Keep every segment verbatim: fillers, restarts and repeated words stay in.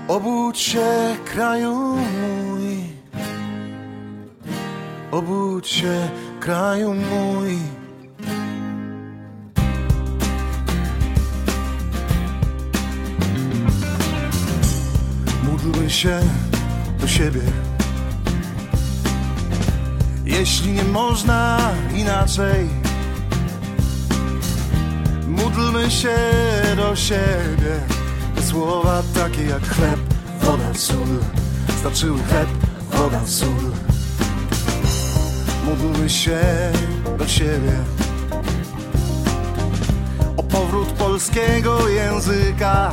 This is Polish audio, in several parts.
Obudź się, kraju mój, obudź się, kraju mój. Módlmy się do siebie, jeśli nie można inaczej. Módlmy się do siebie. Te słowa takie jak chleb, woda, sól znaczyły chleb, woda, sól. Módlmy się do siebie o powrót polskiego języka.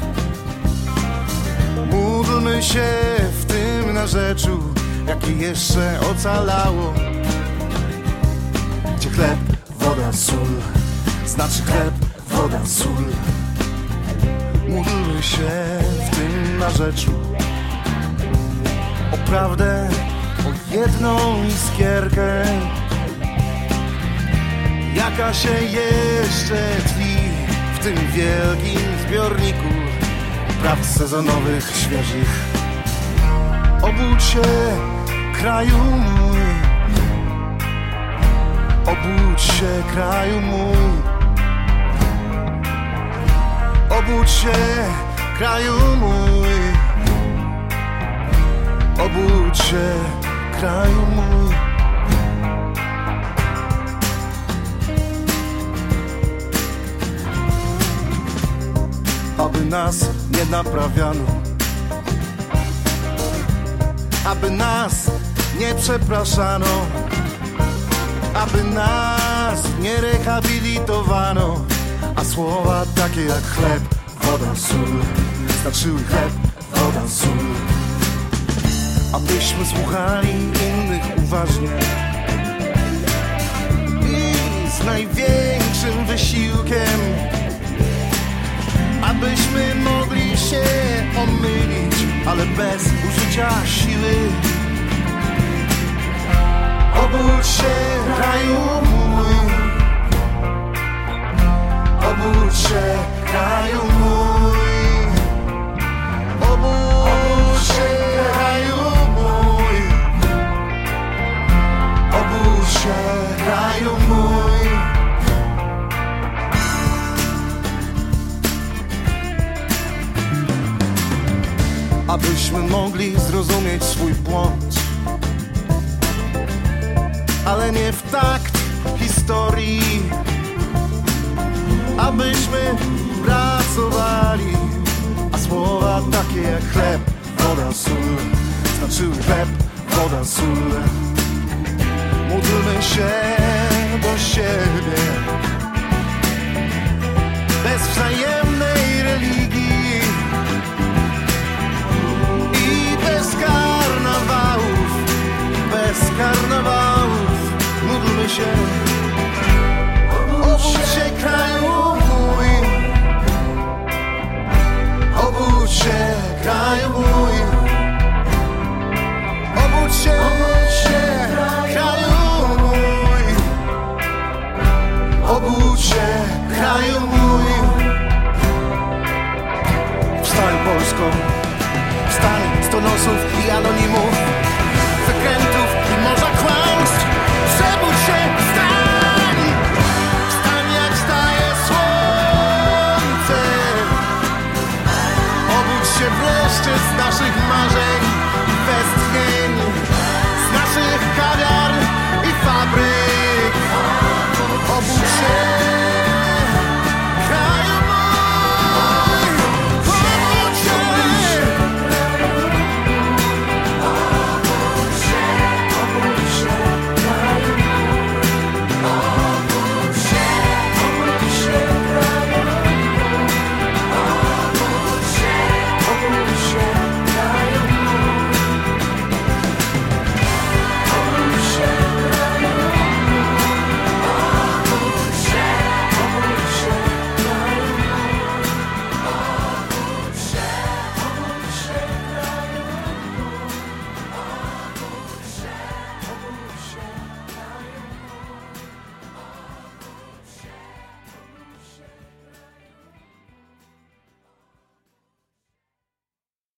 Módlmy się w tym narzeczu, jakie jeszcze ocalało, gdzie chleb, woda, sól znaczy chleb, woda, sól. Módlmy się w tym narzeczu o prawdę, o jedną iskierkę, jaka się jeszcze tli w tym wielkim zbiorniku praw sezonowych, świeżych. Obudź się, kraju mój, obudź się, kraju mój. Obudź się, kraju mój, obudź się, kraju mój. Aby nas nie naprawiano, aby nas nie przepraszano, aby nas nie rehabilitowano. A słowa takie jak chleb, woda, sól znaczyły chleb, woda, sól. Abyśmy słuchali innych uważnie i z największym wysiłkiem, abyśmy mogli się omylić, ale bez użycia siły. Obudź się, kraju mój, obudź się, kraju mój, obudź się, kraju mój, obudź się, kraju mój. Abyśmy mogli zrozumieć swój błąd, ale nie w takt historii. Abyśmy pracowali, a słowa takie jak chleb, woda, sól znaczyły chleb, woda, sól. Módlmy się do siebie bez wzajemnej religii i bez karnawałów, bez karnawałów. Módlmy się, obudź się, kraju mój, obudź się, kraju mój, obudź się, kraju mój, obudź się, kraju mój. Wstań, Polsko, wstań, stonosów i anonimów, wykrętów i morza kłamstw. Przebudź się, wstań, wstań jak wstaje słońce. Obudź się wreszcie z naszych marzeń.